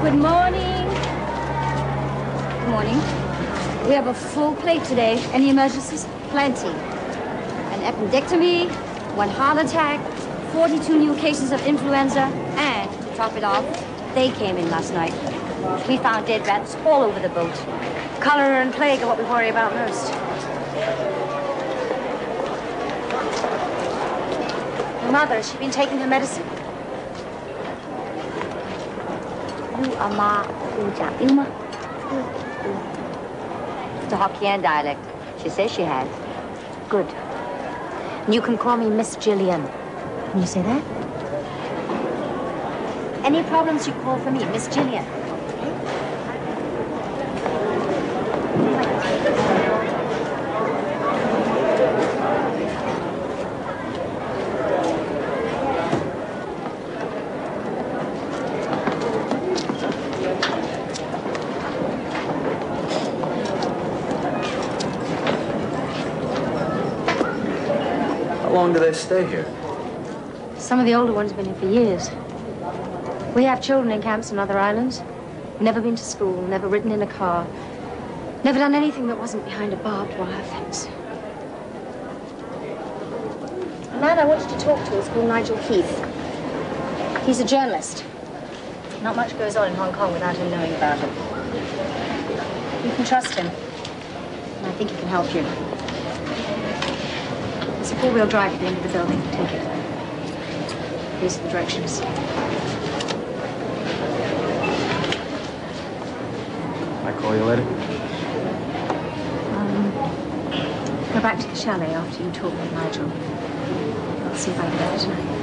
Good morning. Good morning. We have a full plate today. Any emergencies? Plenty. An appendectomy, 1 heart attack, 42 new cases of influenza, and to top it off, they came in last night. We found dead rats all over the boat. Cholera and plague are what we worry about most. Your mother, has she been taking her medicine? It's a Hokkien dialect. She says she has. Good. You can call me Miss Jillian. Can you say that? Any problems, you call for me, Miss Jillian. How long do they stay here? Some of the older ones have been here for years. We have children in camps on other islands. Never been to school, never ridden in a car. Never done anything that wasn't behind a barbed wire fence. The man I wanted to talk to is called Nigel Keith. He's a journalist. Not much goes on in Hong Kong without him knowing about it. You can trust him. And I think he can help you. There's a 4-wheel drive at the end of the building. Take it. These are the directions. Can I call you later? Go back to the chalet after you talk with Nigel. I'll see if I can get it tonight.